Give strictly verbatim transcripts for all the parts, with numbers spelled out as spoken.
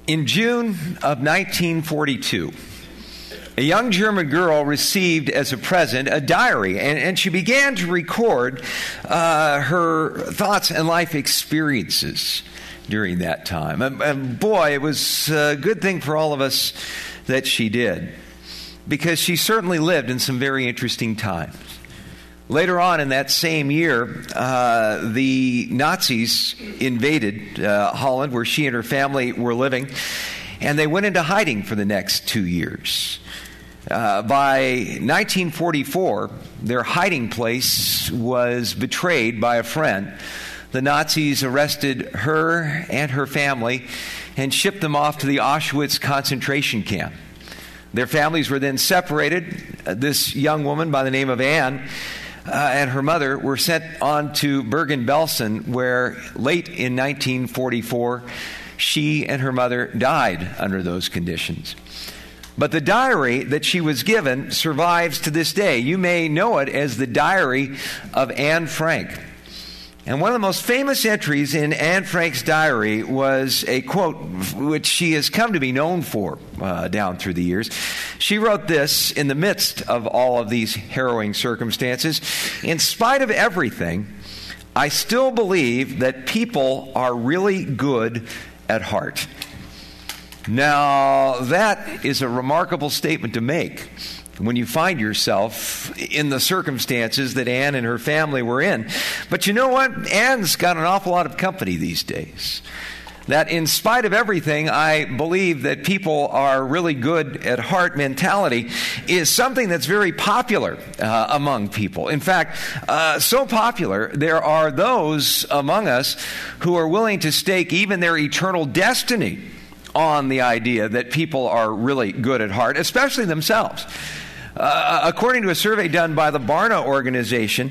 In June of nineteen forty-two, a young German girl received as a present a diary, and, and she began to record uh, her thoughts and life experiences during that time. And, and boy, it was a good thing for all of us that she did, because she certainly lived in some very interesting times. Later on in that same year, uh, the Nazis invaded uh, Holland, where she and her family were living, and they went into hiding for the next two years. Uh, by nineteen forty-four, their hiding place was betrayed by a friend. The Nazis arrested her and her family and shipped them off to the Auschwitz concentration camp. Their families were then separated. Uh, this young woman by the name of Anne Uh, and her mother were sent on to Bergen-Belsen, where late in nineteen forty-four, she and her mother died under those conditions. But the diary that she was given survives to this day. You may know it as the Diary of Anne Frank. And one of the most famous entries in Anne Frank's diary was a quote which she has come to be known for uh, down through the years. She wrote this in the midst of all of these harrowing circumstances: "In spite of everything, I still believe that people are really good at heart." Now, that is a remarkable statement to make when you find yourself in the circumstances that Anne and her family were in. But you know what? Anne's got an awful lot of company these days. That in spite of everything, I believe that people are really good at heart mentality is something that's very popular uh, among people. In fact, uh, so popular, there are those among us who are willing to stake even their eternal destiny on the idea that people are really good at heart, especially themselves. Uh, according to a survey done by the Barna organization,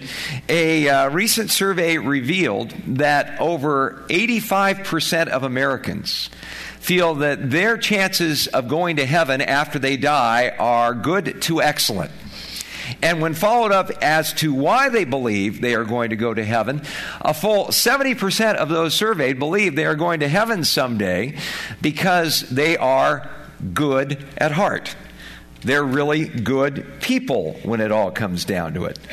a uh, recent survey revealed that over eighty-five percent of Americans feel that their chances of going to heaven after they die are good to excellent. And when followed up as to why they believe they are going to go to heaven, a full seventy percent of those surveyed believe they are going to heaven someday because they are good at heart. They're really good people when it all comes down to it.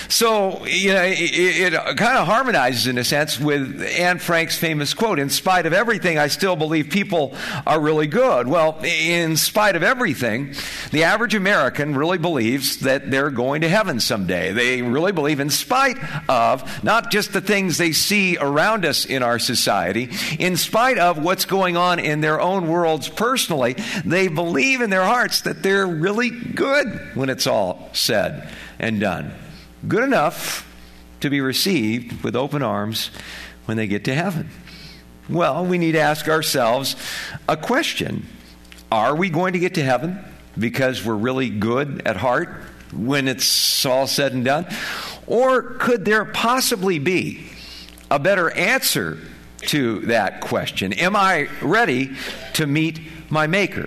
So, you know, it, it kind of harmonizes in a sense with Anne Frank's famous quote, "In spite of everything, I still believe people are really good." Well, in spite of everything, the average American really believes that they're going to heaven someday. They really believe, in spite of not just the things they see around us in our society, in spite of what's going on in their own worlds personally, they believe in their hearts that they're really good when it's all said and done. Good enough to be received with open arms when they get to heaven. Well, we need to ask ourselves a question. Are we going to get to heaven because we're really good at heart when it's all said and done? Or could there possibly be a better answer to that question? Am I ready to meet my Maker?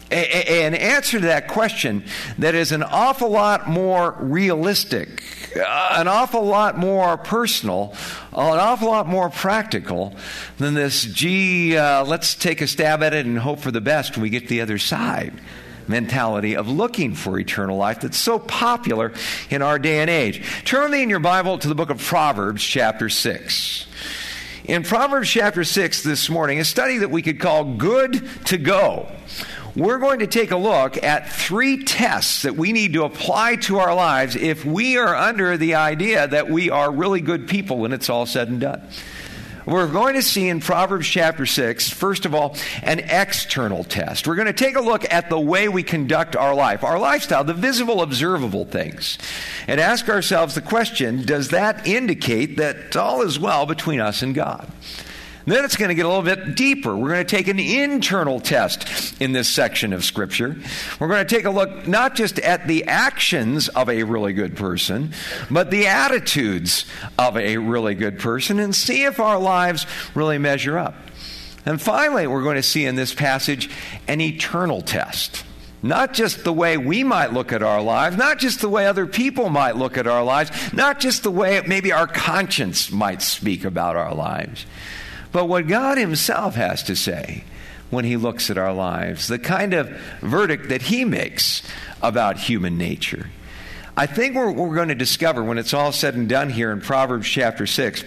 An answer to that question that is an awful lot more realistic, an awful lot more personal, an awful lot more practical than this, gee, uh, let's take a stab at it and hope for the best when we get to the other side mentality of looking for eternal life that's so popular in our day and age. Turn with me in your Bible to the book of Proverbs, chapter six. In Proverbs chapter six this morning, a study that we could call Good to Go. We're going to take a look at three tests that we need to apply to our lives if we are under the idea that we are really good people when it's all said and done. We're going to see in Proverbs chapter six, first of all, an external test. We're going to take a look at the way we conduct our life, our lifestyle, the visible, observable things, and ask ourselves the question, does that indicate that all is well between us and God? Then it's going to get a little bit deeper. We're going to take an internal test in this section of Scripture. We're going to take a look not just at the actions of a really good person, but the attitudes of a really good person, and see if our lives really measure up. And finally, we're going to see in this passage an eternal test. Not just the way we might look at our lives, not just the way other people might look at our lives, not just the way maybe our conscience might speak about our lives, but what God Himself has to say when he looks at our lives, the kind of verdict that he makes about human nature. I think what we're going to discover when it's all said and done here in Proverbs chapter six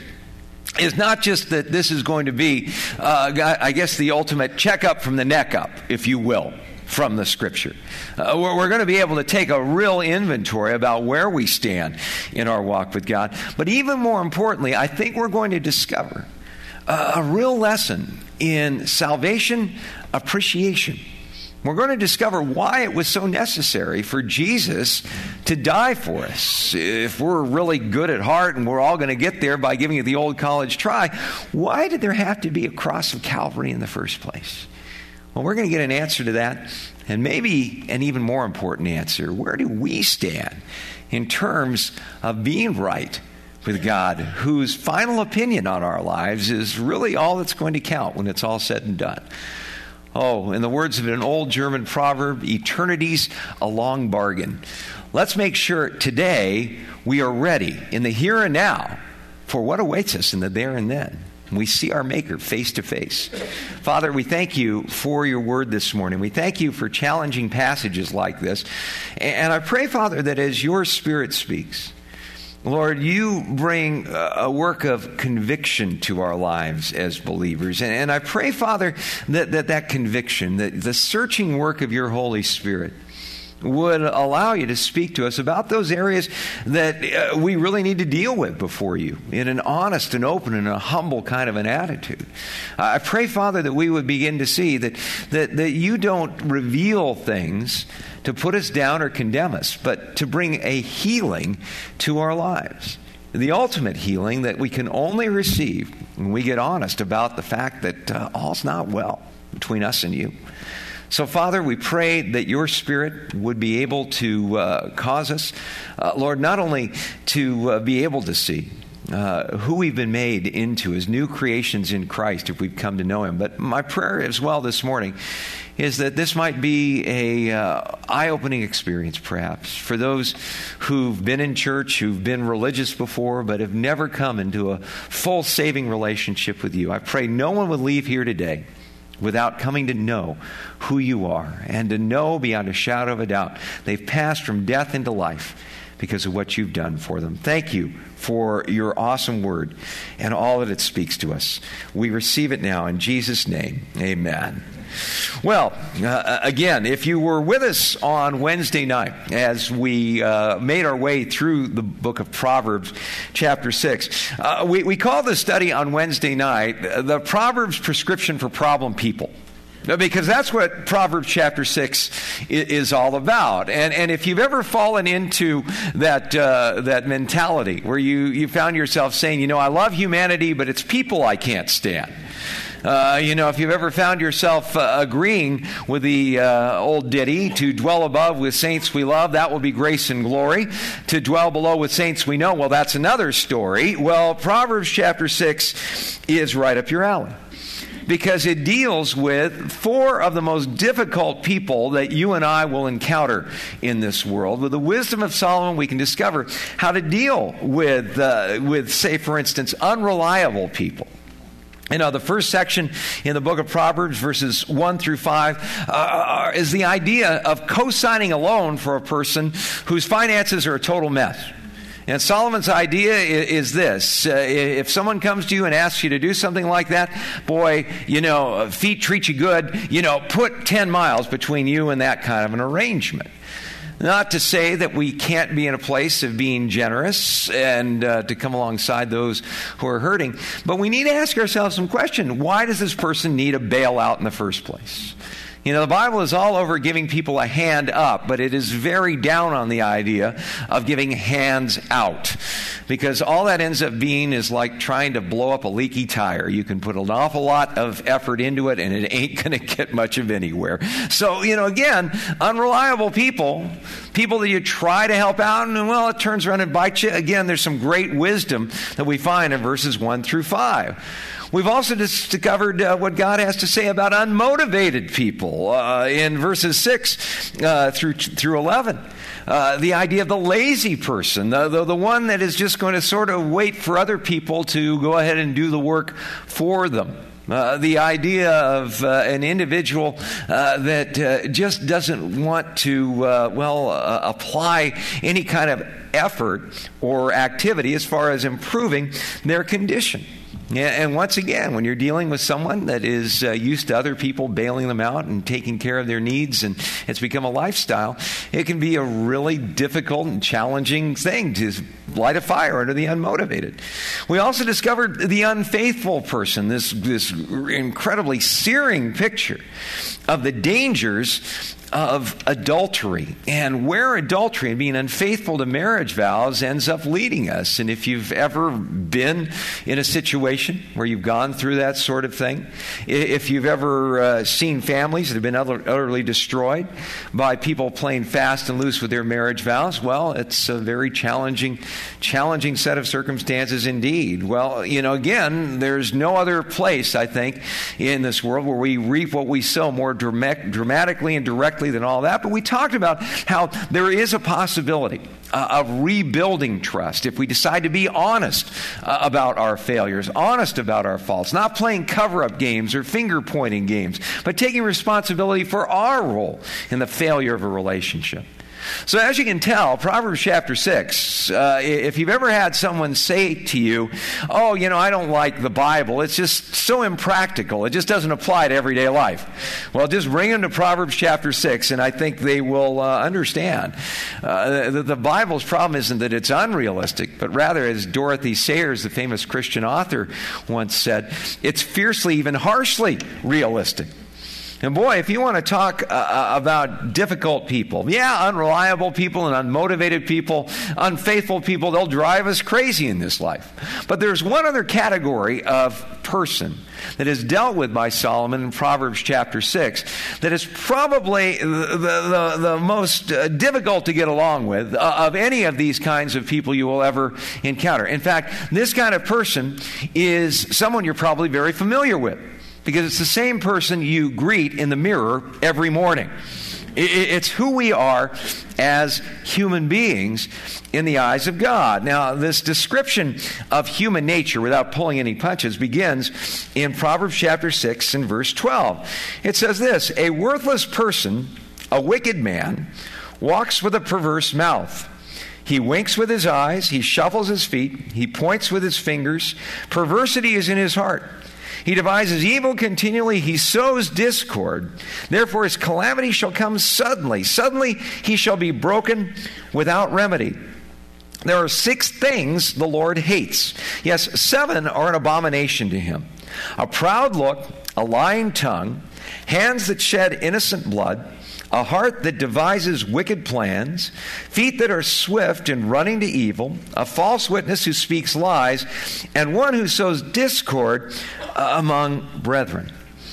is not just that this is going to be, uh, I guess, the ultimate checkup from the neck up, if you will, from the Scripture. Uh, we're, we're going to be able to take a real inventory about where we stand in our walk with God. But even more importantly, I think we're going to discover a, a real lesson in salvation appreciation. We're going to discover why it was so necessary for Jesus to die for us. If we're really good at heart and we're all going to get there by giving it the old college try, why did there have to be a cross of Calvary in the first place? Well, we're going to get an answer to that, and maybe an even more important answer. Where do we stand in terms of being right with God, whose final opinion on our lives is really all that's going to count when it's all said and done? Oh, in the words of an old German proverb, eternity's a long bargain. Let's make sure today we are ready in the here and now for what awaits us in the there and then. We see our Maker face to face. Father, we thank you for your word this morning. We thank you for challenging passages like this. And I pray, Father, that as your Spirit speaks, Lord, you bring a work of conviction to our lives as believers. And, and I pray, Father, that, that that conviction, that the searching work of your Holy Spirit would allow you to speak to us about those areas that uh, we really need to deal with before you in an honest and open and a humble kind of an attitude. Uh, I pray, Father, that we would begin to see that, that, that you don't reveal things to put us down or condemn us, but to bring a healing to our lives. The ultimate healing that we can only receive when we get honest about the fact that uh, all's not well between us and you. So, Father, we pray that your Spirit would be able to uh, cause us, uh, Lord, not only to uh, be able to see uh, who we've been made into as new creations in Christ if we've come to know him, but my prayer as well this morning is that this might be a uh, eye-opening experience, perhaps, for those who've been in church, who've been religious before, but have never come into a full saving relationship with you. I pray no one would leave here today without coming to know who you are and to know beyond a shadow of a doubt they've passed from death into life because of what you've done for them. Thank you for your awesome word and all that it speaks to us. We receive it now in Jesus' name. Amen. Well, uh, again, if you were with us on Wednesday night as we uh, made our way through the book of Proverbs, chapter six, uh, we, we called the study on Wednesday night the Proverbs Prescription for Problem People. Because that's what Proverbs chapter six is all about. And and if you've ever fallen into that uh, that mentality where you, you found yourself saying, you know, I love humanity, but it's people I can't stand. Uh, you know, if you've ever found yourself uh, agreeing with the uh, old ditty, to dwell above with saints we love, that will be grace and glory. To dwell below with saints we know, well, that's another story. Well, Proverbs chapter six is right up your alley, because it deals with four of the most difficult people that you and I will encounter in this world. With the wisdom of Solomon, we can discover how to deal with, uh, with, say, for instance, unreliable people. You know, the first section in the book of Proverbs, verses one through five, uh, is the idea of co-signing a loan for a person whose finances are a total mess. And Solomon's idea is this: uh, if someone comes to you and asks you to do something like that, boy, you know, feet treat you good, you know, put ten miles between you and that kind of an arrangement. Not to say that we can't be in a place of being generous and uh, to come alongside those who are hurting, but we need to ask ourselves some question. Why does this person need a bailout in the first place? You know, the Bible is all over giving people a hand up, but it is very down on the idea of giving hands out. Because all that ends up being is like trying to blow up a leaky tire. You can put an awful lot of effort into it, and it ain't going to get much of anywhere. So, you know, again, unreliable people, people that you try to help out, and, well, it turns around and bites you. Again, there's some great wisdom that we find in verses one through five. We've also discovered uh, what God has to say about unmotivated people uh, in verses six uh, through through eleven. Uh, the idea of the lazy person, the, the, the one that is just going to sort of wait for other people to go ahead and do the work for them. Uh, the idea of uh, an individual uh, that uh, just doesn't want to, uh, well, uh, apply any kind of effort or activity as far as improving their condition. Yeah, and once again, when you're dealing with someone that is uh, used to other people bailing them out and taking care of their needs, and it's become a lifestyle, it can be a really difficult and challenging thing to light a fire under the unmotivated. We also discovered the unfaithful person, this, this incredibly searing picture of the dangers of adultery and where adultery and being unfaithful to marriage vows ends up leading us. And if you've ever been in a situation where you've gone through that sort of thing, if you've ever uh, seen families that have been utterly destroyed by people playing fast and loose with their marriage vows, well, it's a very challenging, challenging set of circumstances indeed. Well, you know, again, there's no other place, I think, in this world where we reap what we sow more dramatic, dramatically and directly than all that. But we talked about how there is a possibility uh, of rebuilding trust if we decide to be honest uh, about our failures, honest about our faults, not playing cover-up games or finger-pointing games, but taking responsibility for our role in the failure of a relationship. So as you can tell, Proverbs chapter six, uh, if you've ever had someone say to you, oh, you know, I don't like the Bible, it's just so impractical, it just doesn't apply to everyday life. Well, just bring them to Proverbs chapter six, and I think they will uh, understand. Uh, the, the Bible's problem isn't that it's unrealistic, but rather, as Dorothy Sayers, the famous Christian author, once said, it's fiercely, even harshly realistic. And boy, if you want to talk uh, about difficult people, yeah, unreliable people and unmotivated people, unfaithful people, they'll drive us crazy in this life. But there's one other category of person that is dealt with by Solomon in Proverbs chapter six that is probably the, the, the most uh, difficult to get along with uh, of any of these kinds of people you will ever encounter. In fact, this kind of person is someone you're probably very familiar with, because it's the same person you greet in the mirror every morning. It's who we are as human beings in the eyes of God. Now, this description of human nature, without pulling any punches, begins in Proverbs chapter six and verse twelve. It says this, a worthless person, a wicked man, walks with a perverse mouth. He winks with his eyes, he shuffles his feet, he points with his fingers. Perversity is in his heart. He devises evil continually. He sows discord. Therefore his calamity shall come suddenly. Suddenly he shall be broken without remedy. There are six things the Lord hates. Yes, seven are an abomination to him. A proud look, a lying tongue, hands that shed innocent blood, a heart that devises wicked plans, feet that are swift in running to evil, a false witness who speaks lies, and one who sows discord uh, among brethren.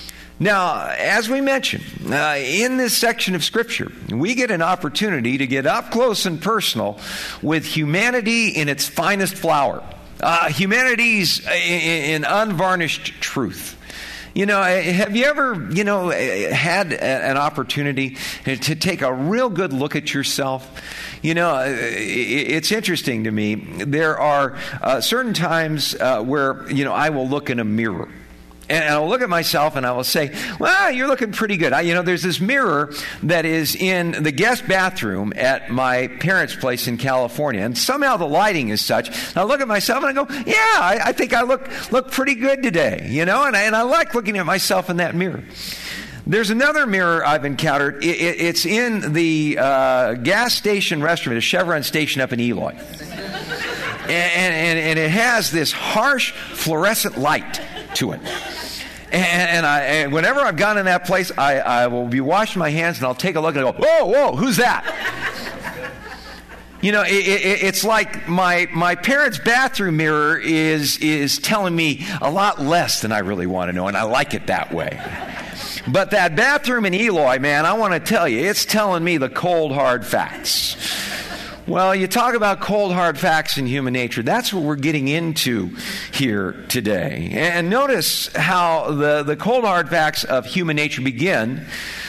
Now, as we mentioned, uh, in this section of Scripture, we get an opportunity to get up close and personal with humanity in its finest flower, uh, humanity's in, in unvarnished truth. You know, have you ever, you know, had an opportunity to take a real good look at yourself? You know, it's interesting to me. There are uh, certain times uh, where, you know, I will look in a mirror. And I'll look at myself and I will say, well, you're looking pretty good. I, you know, there's this mirror that is in the guest bathroom at my parents' place in California. And somehow the lighting is such. And I look at myself and I go, yeah, I, I think I look look pretty good today. You know, and I, and I like looking at myself in that mirror. There's another mirror I've encountered. It, it, it's in the uh, gas station restroom at a Chevron station up in Eloy. And, and, and it has this harsh fluorescent light to it. And, and, I, and whenever I've gone in that place, I, I will be washing my hands and I'll take a look and I go, whoa, whoa, who's that? You know, it, it, it's like my my parents' bathroom mirror is is telling me a lot less than I really want to know, and I like it that way. But that bathroom in Eloy, man, I want to tell you, it's telling me the cold, hard facts. Well, you talk about cold, hard facts in human nature. That's what we're getting into here today. And notice how the, the cold hard facts of human nature begin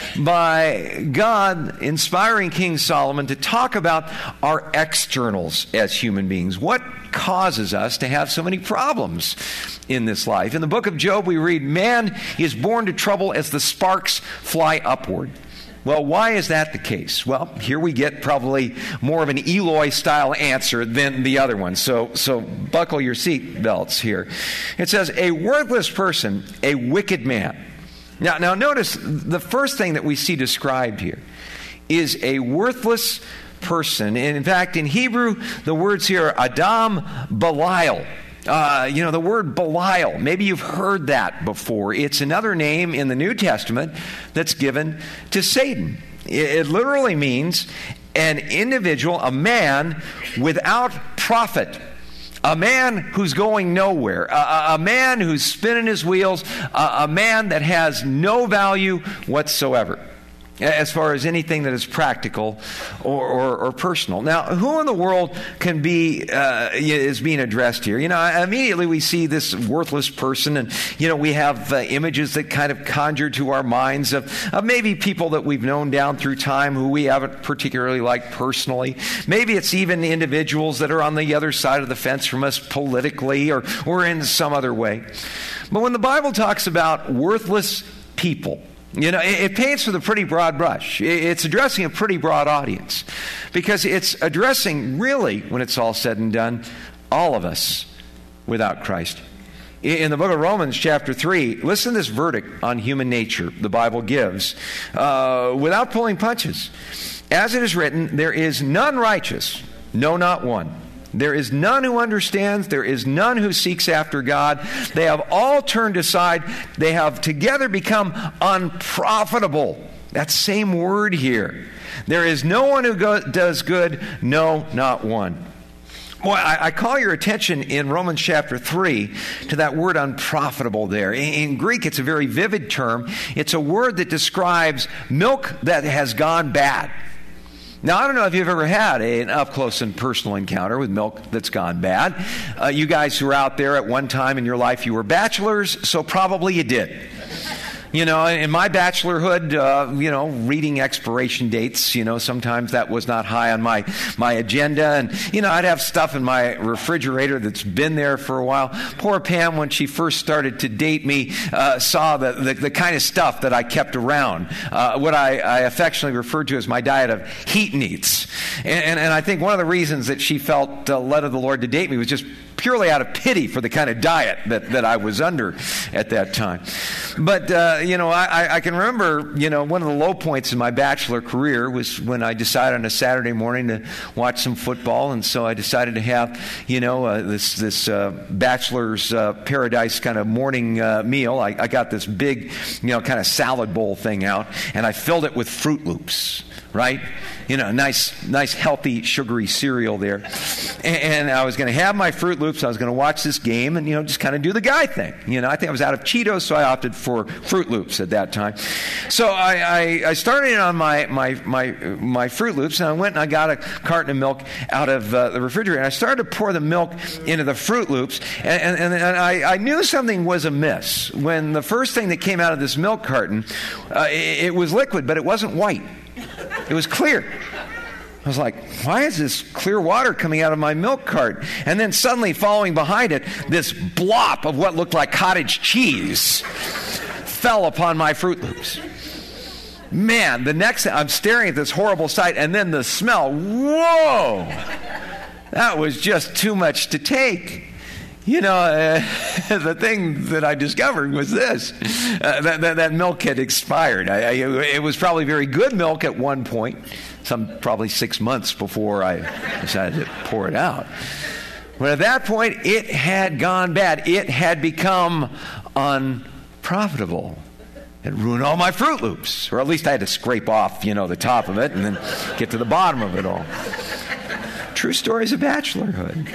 by God inspiring King Solomon to talk about our externals as human beings. What causes us to have so many problems in this life? In the book of Job, we read, man is born to trouble as the sparks fly upward. Well, why is that the case? Well, here we get probably more of an Eloi-style answer than the other one. So, so buckle your seat belts here. It says, a worthless person, a wicked man. Now, now notice the first thing that we see described here is a worthless person. And in fact, in Hebrew, the words here are Adam Belial. Uh, you know, the word Belial, maybe you've heard that before. It's another name in the New Testament that's given to Satan. It, it literally means an individual, a man without profit. A man who's going nowhere, a, a man who's spinning his wheels, a, a man that has no value whatsoever as far as anything that is practical or, or, or personal. Now, who in the world can be uh, is being addressed here? You know, immediately we see this worthless person, and you know we have uh, images that kind of conjure to our minds of, of maybe people that we've known down through time who we haven't particularly liked personally. Maybe it's even individuals that are on the other side of the fence from us politically or or in some other way. But when the Bible talks about worthless people, you know, it, it paints with a pretty broad brush. It's addressing a pretty broad audience because it's addressing, really, when it's all said and done, all of us without Christ. In the book of Romans, chapter three, listen to this verdict on human nature the Bible gives uh, without pulling punches. As it is written, there is none righteous, no, not one. There is none who understands. There is none who seeks after God. They have all turned aside. They have together become unprofitable. That same word here. There is no one who go- does good. No, not one. Boy, I, I call your attention in Romans chapter three to that word unprofitable there. In, in Greek, it's a very vivid term. It's a word that describes milk that has gone bad. Now, I don't know if you've ever had a, an up-close and personal encounter with milk that's gone bad. Uh, you guys who are out there at one time in your life, you were bachelors, so probably you did. You know, in my bachelorhood, uh, you know, reading expiration dates, you know, sometimes that was not high on my, my agenda. And, you know, I'd have stuff in my refrigerator that's been there for a while. Poor Pam, when she first started to date me, uh, saw the, the, the kind of stuff that I kept around, uh, what I, I affectionately referred to as my diet of heat needs. And, and, and I think one of the reasons that she felt uh, led of the Lord to date me was just purely out of pity for the kind of diet that, that I was under at that time. But, uh, you know, I, I can remember, you know, one of the low points in my bachelor career was when I decided on a Saturday morning to watch some football. And so I decided to have, you know, uh, this this uh, bachelor's uh, paradise kind of morning uh, meal. I, I got this big, you know, kind of salad bowl thing out, and I filled it with Fruit Loops. Right? You know, nice, nice, healthy, sugary cereal there. And, and I was going to have my Fruit Loops. I was going to watch this game and, you know, just kind of do the guy thing. You know, I think I was out of Cheetos, so I opted for Fruit Loops at that time. So I, I, I started on my, my, my, my Fruit Loops, and I went and I got a carton of milk out of uh, the refrigerator. And I started to pour the milk into the Fruit Loops, and, and, and I, I knew something was amiss when the first thing that came out of this milk carton, uh, it, it was liquid, but it wasn't white. It was clear. I was like, why is this clear water coming out of my milk cart? And then suddenly following behind it, this blop of what looked like cottage cheese fell upon my Fruit Loops. Man, the next I'm staring at this horrible sight, and then the smell, whoa! That was just too much to take. You know, uh, the thing that I discovered was this. Uh, that, that, that milk had expired. I, I, it was probably very good milk at one point, some probably six months before I decided to pour it out. But at that point, it had gone bad. It had become unprofitable. It ruined all my Fruit Loops. Or at least I had to scrape off, you know, the top of it and then get to the bottom of it all. True stories of bachelorhood.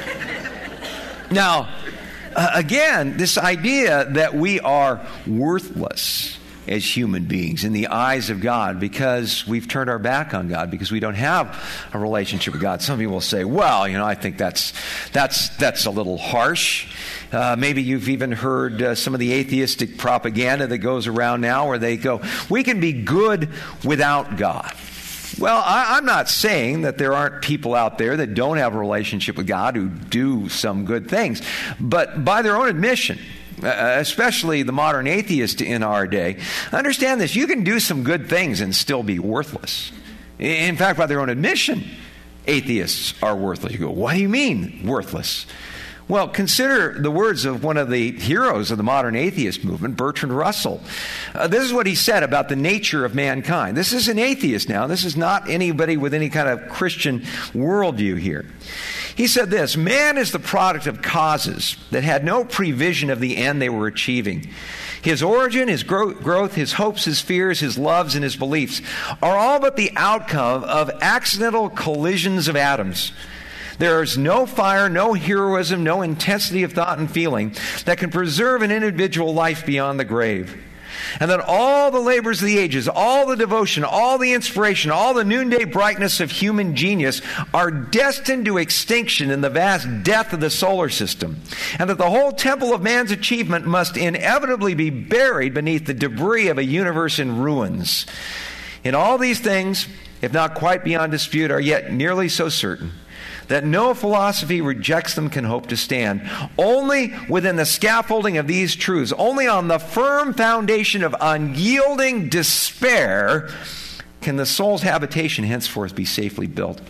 Now, uh, again, this idea that we are worthless as human beings in the eyes of God because we've turned our back on God, because we don't have a relationship with God. Some people will say, well, you know, I think that's that's that's a little harsh. Uh, maybe you've even heard uh, some of the atheistic propaganda that goes around now where they go, we can be good without God. Well, I, I'm not saying that there aren't people out there that don't have a relationship with God who do some good things, but by their own admission, Uh, especially the modern atheist in our day, understand this: you can do some good things and still be worthless. In fact, by their own admission, atheists are worthless. You go, what do you mean worthless? Well, consider the words of one of the heroes of the modern atheist movement, Bertrand Russell. Uh, this is what he said about the nature of mankind. This is an atheist now. This is not anybody with any kind of Christian worldview here. He said this: man is the product of causes that had no prevision of the end they were achieving. His origin, his gro- growth, his hopes, his fears, his loves, and his beliefs are all but the outcome of accidental collisions of atoms. There is no fire, no heroism, no intensity of thought and feeling that can preserve an individual life beyond the grave. And that all the labors of the ages, all the devotion, all the inspiration, all the noonday brightness of human genius are destined to extinction in the vast death of the solar system. And that the whole temple of man's achievement must inevitably be buried beneath the debris of a universe in ruins. And all these things, if not quite beyond dispute, are yet nearly so certain that no philosophy rejects them can hope to stand. Only within the scaffolding of these truths, only on the firm foundation of unyielding despair, can the soul's habitation henceforth be safely built.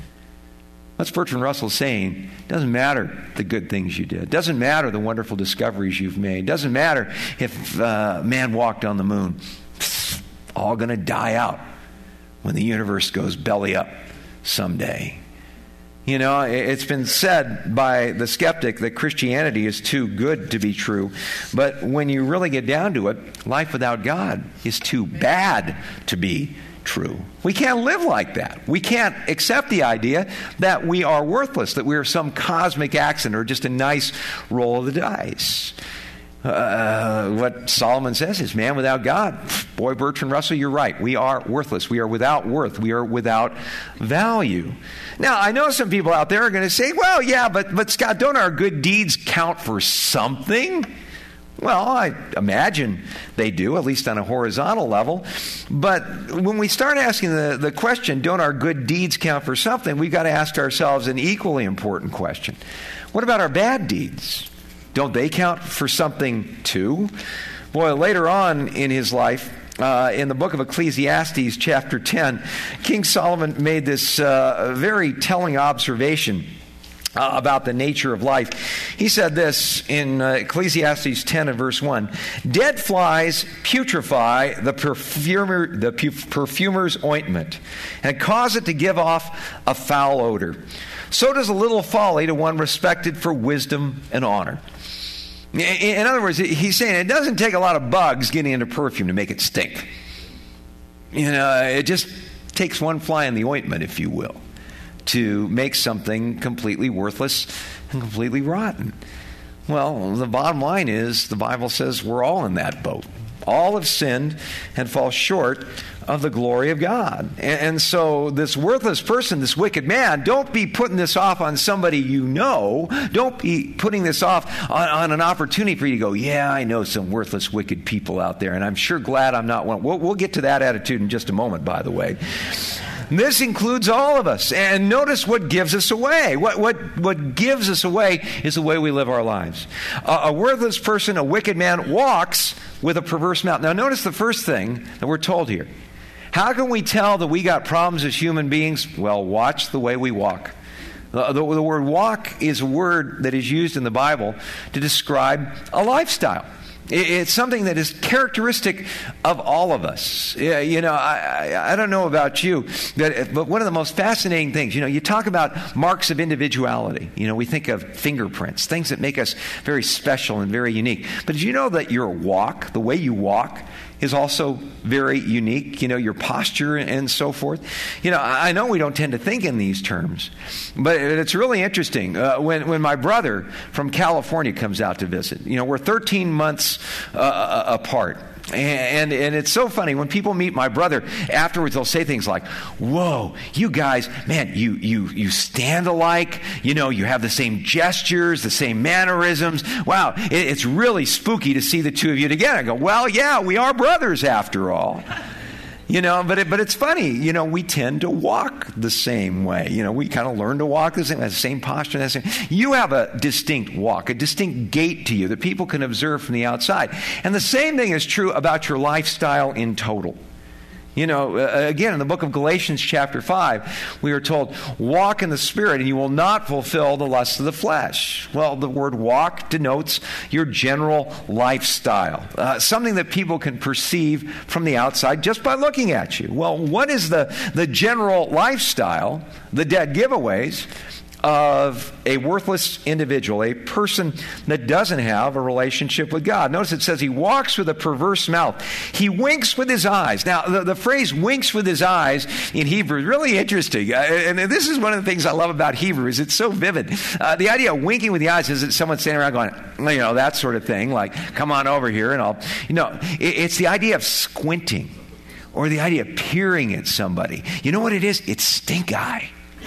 That's Bertrand Russell saying, it doesn't matter the good things you did. It doesn't matter the wonderful discoveries you've made. It doesn't matter if uh, man walked on the moon. It's all going to die out when the universe goes belly up someday. You know, it's been said by the skeptic that Christianity is too good to be true. But when you really get down to it, life without God is too bad to be true. We can't live like that. We can't accept the idea that we are worthless, that we are some cosmic accident or just a nice roll of the dice. Uh, what Solomon says is, man without God, boy, Bertrand Russell, you're right. We are worthless. We are without worth. We are without value. Now, I know some people out there are going to say, well, yeah, but, but Scott, don't our good deeds count for something? Well, I imagine they do, at least on a horizontal level. But when we start asking the, the question, don't our good deeds count for something, we've got to ask ourselves an equally important question. What about our bad deeds? Don't they count for something too? Boy, later on in his life, uh, in the book of Ecclesiastes, chapter ten, King Solomon made this uh, very telling observation uh, about the nature of life. He said this in uh, Ecclesiastes ten and verse one, dead flies putrefy the perfumer, the pu- perfumer's ointment and cause it to give off a foul odor. So does a little folly to one respected for wisdom and honor. In other words, he's saying it doesn't take a lot of bugs getting into perfume to make it stink. You know, it just takes one fly in the ointment, if you will, to make something completely worthless and completely rotten. Well, the bottom line is the Bible says we're all in that boat. All have sinned and fall short of the glory of God. And, and so this worthless person, this wicked man, don't be putting this off on somebody you know. Don't be putting this off on, on an opportunity for you to go, yeah, I know some worthless, wicked people out there, and I'm sure glad I'm not one. We'll, we'll get to that attitude in just a moment, by the way. This includes all of us. And notice what gives us away. What what what gives us away is the way we live our lives. Uh, a worthless person, a wicked man, walks with a perverse mouth. Now notice the first thing that we're told here. How can we tell that we got problems as human beings? Well, watch the way we walk. The, the, the word walk is a word that is used in the Bible to describe a lifestyle. It's something that is characteristic of all of us. You know, I, I, I don't know about you, but, but one of the most fascinating things, you know, you talk about marks of individuality. You know, we think of fingerprints, things that make us very special and very unique. But did you know that your walk, the way you walk, is also very unique, you know, your posture and so forth. You know, I know we don't tend to think in these terms, but it's really interesting. Uh, when, when my brother from California comes out to visit, you know, we're thirteen months uh, apart. And, and it's so funny when people meet my brother afterwards, they'll say things like, whoa, you guys, man, you, you, you stand alike, you know, you have the same gestures, the same mannerisms. Wow, it, it's really spooky to see the two of you together. I go, well, yeah, we are brothers after all. You know, but it, but it's funny, you know, we tend to walk the same way. You know, we kind of learn to walk the same, the same posture. The same. You have a distinct walk, a distinct gait to you that people can observe from the outside. And the same thing is true about your lifestyle in total. You know, uh, again, in the book of Galatians chapter five, we are told, walk in the Spirit and you will not fulfill the lusts of the flesh. Well, the word walk denotes your general lifestyle, uh, something that people can perceive from the outside just by looking at you. Well, what is the, the general lifestyle, the dead giveaways, of a worthless individual, a person that doesn't have a relationship with God? Notice it says he walks with a perverse mouth. He winks with his eyes. Now, the, the phrase winks with his eyes in Hebrew is really interesting. Uh, and this is one of the things I love about Hebrew, is it's so vivid. Uh, the idea of winking with the eyes is that someone's standing around going, you know, that sort of thing, like, come on over here and I'll, you know, it, it's the idea of squinting or the idea of peering at somebody. You know what it is? It's stink eye.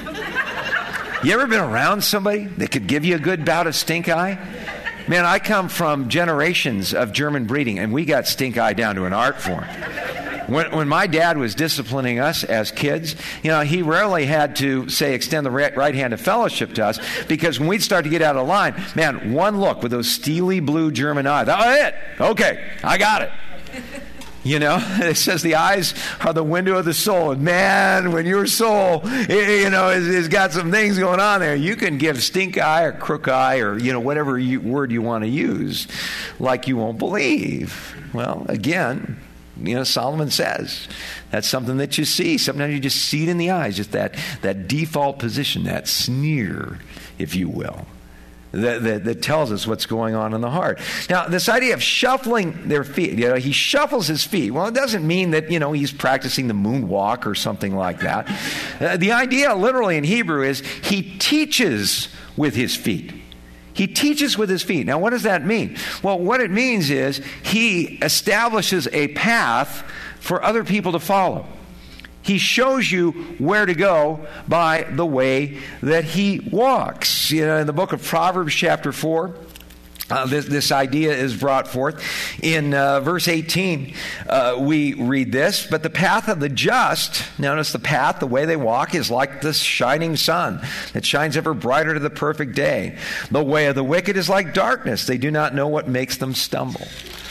You ever been around somebody that could give you a good bout of stink eye? Man, I come from generations of German breeding, and we got stink eye down to an art form. When, when my dad was disciplining us as kids, you know, he rarely had to, say, extend the right, right hand of fellowship to us, because when we'd start to get out of line, man, one look with those steely blue German eyes, that was it. Okay, I got it. You know, it says the eyes are the window of the soul. And man, when your soul, you know, has got some things going on there, you can give stink eye or crook eye or, you know, whatever you, word you want to use, like you won't believe. Well, again, you know, Solomon says that's something that you see. Sometimes you just see it in the eyes, just that, that default position, that sneer, if you will. That, that, that tells us what's going on in the heart. Now, this idea of shuffling their feet, you know, he shuffles his feet. Well, it doesn't mean that, you know, he's practicing the moonwalk or something like that. Uh, the idea literally in Hebrew is he teaches with his feet. He teaches with his feet. Now, what does that mean? Well, what it means is he establishes a path for other people to follow. He shows you where to go by the way that he walks. You know, in the book of Proverbs chapter four, uh, this, this idea is brought forth. In uh, verse eighteen, uh, we read this, but the path of the just, notice the path, the way they walk, is like the shining sun that shines ever brighter to the perfect day. The way of the wicked is like darkness. They do not know what makes them stumble.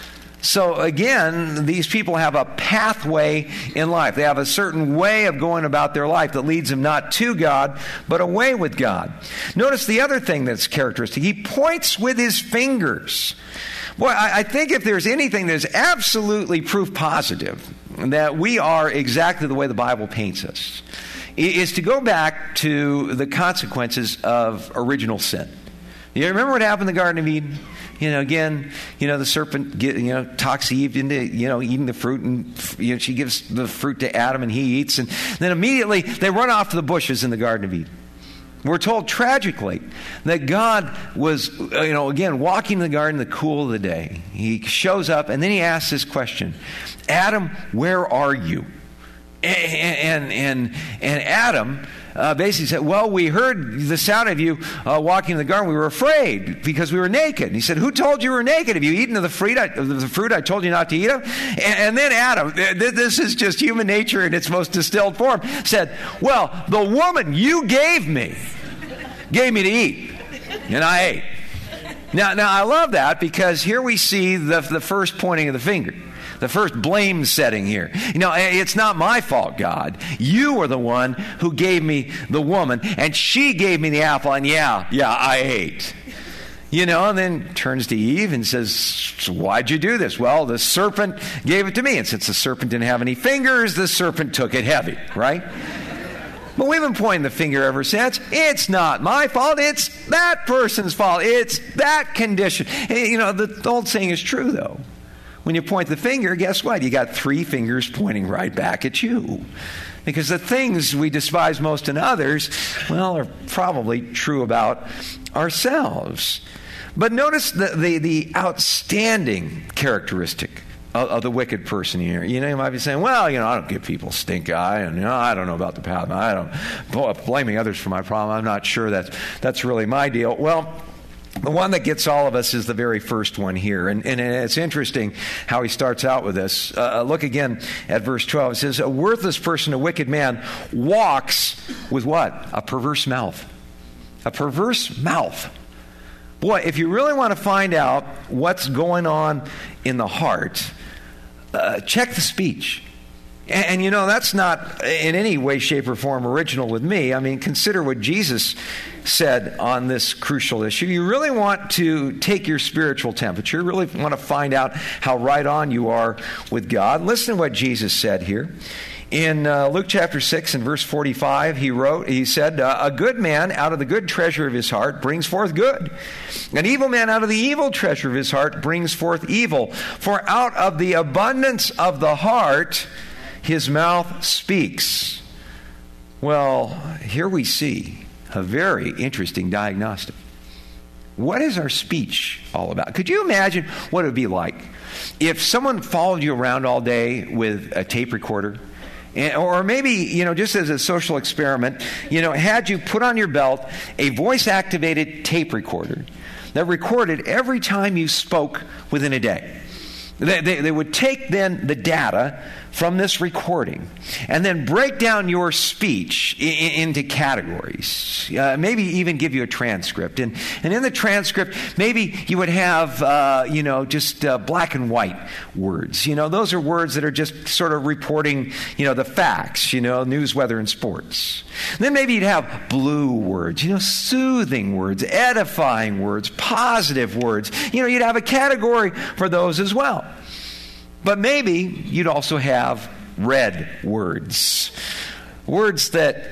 So again, these people have a pathway in life. They have a certain way of going about their life that leads them not to God, but away with God. Notice the other thing that's characteristic. He points with his fingers. Boy, I, I think if there's anything that's absolutely proof positive that we are exactly the way the Bible paints us, is to go back to the consequences of original sin. You remember what happened in the Garden of Eden? You know, again, you know, the serpent, get, you know, talks Eve into, you know, eating the fruit, and, you know, she gives the fruit to Adam and he eats, and then immediately they run off to the bushes in the Garden of Eden. We're told tragically that God was, you know, again, walking in the garden in the cool of the day. He shows up and then he asks this question, Adam, where are you? And, and, and, and Adam Uh, basically said, well, we heard the sound of you uh, walking in the garden. We were afraid because we were naked. And he said, who told you were naked? Have you eaten of the fruit I, of the fruit I told you not to eat of? And, and then Adam, th- this is just human nature in its most distilled form, said, well, the woman you gave me gave me to eat, and I ate. Now, now I love that, because here we see the, the first pointing of the finger. The first blame setting here. You know, it's not my fault, God. You were the one who gave me the woman, and she gave me the apple, and yeah, yeah, I ate. You know, and then turns to Eve and says, so why'd you do this? Well, the serpent gave it to me, and since the serpent didn't have any fingers, the serpent took it heavy, right? But we've been pointing the finger ever since. It's not my fault. It's that person's fault. It's that condition. You know, the old saying is true, though. When you point the finger, guess what? You got three fingers pointing right back at you. Because the things we despise most in others, well, are probably true about ourselves. But notice the, the, the outstanding characteristic of, of the wicked person here. You know, you might be saying, well, you know, I don't give people stink eye, and, you know, I don't know about the path. I don't, blaming others for my problem, I'm not sure that's, that's really my deal. Well, the one that gets all of us is the very first one here. And, and it's interesting how he starts out with this. Uh, look again at verse twelve. It says, a worthless person, a wicked man, walks with what? A perverse mouth. A perverse mouth. Boy, if you really want to find out what's going on in the heart, uh, check the speech. And, and you know, that's not in any way, shape, or form original with me. I mean, consider what Jesus said on this crucial issue. You really want to take your spiritual temperature, really want to find out how right on you are with God. Listen to what Jesus said here. In uh, Luke chapter six and verse forty-five, he wrote, he said, uh, a good man out of the good treasure of his heart brings forth good. An evil man out of the evil treasure of his heart brings forth evil. For out of the abundance of the heart, his mouth speaks. Well, here we see a very interesting diagnostic. What is our speech all about? Could you imagine what it would be like if someone followed you around all day with a tape recorder? Or maybe, you know, just as a social experiment, you know, had you put on your belt a voice-activated tape recorder that recorded every time you spoke within a day. They, they, they would take then the data from this recording and then break down your speech in, into categories. Uh, maybe even give you a transcript. And, and in the transcript, maybe you would have, uh, you know, just uh, black and white words. You know, those are words that are just sort of reporting, you know, the facts, you know, news, weather, and sports. And then maybe you'd have blue words, you know, soothing words, edifying words, positive words. You know, you'd have a category for those as well. But maybe you'd also have red words. Words that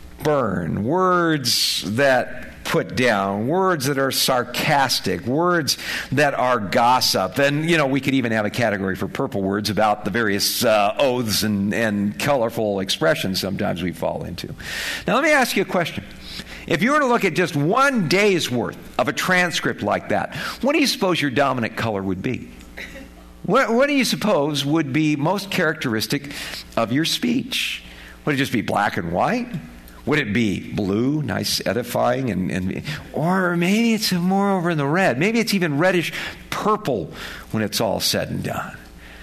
burn. Words that put down. Words that are sarcastic. Words that are gossip. And, you know, we could even have a category for purple words about the various uh, oaths and, and colorful expressions sometimes we fall into. Now, let me ask you a question. If you were to look at just one day's worth of a transcript like that, what do you suppose your dominant color would be? What, what do you suppose would be most characteristic of your speech? Would it just be black and white? Would it be blue, nice, edifying, and, and or maybe it's more over in the red. Maybe it's even reddish purple when it's all said and done.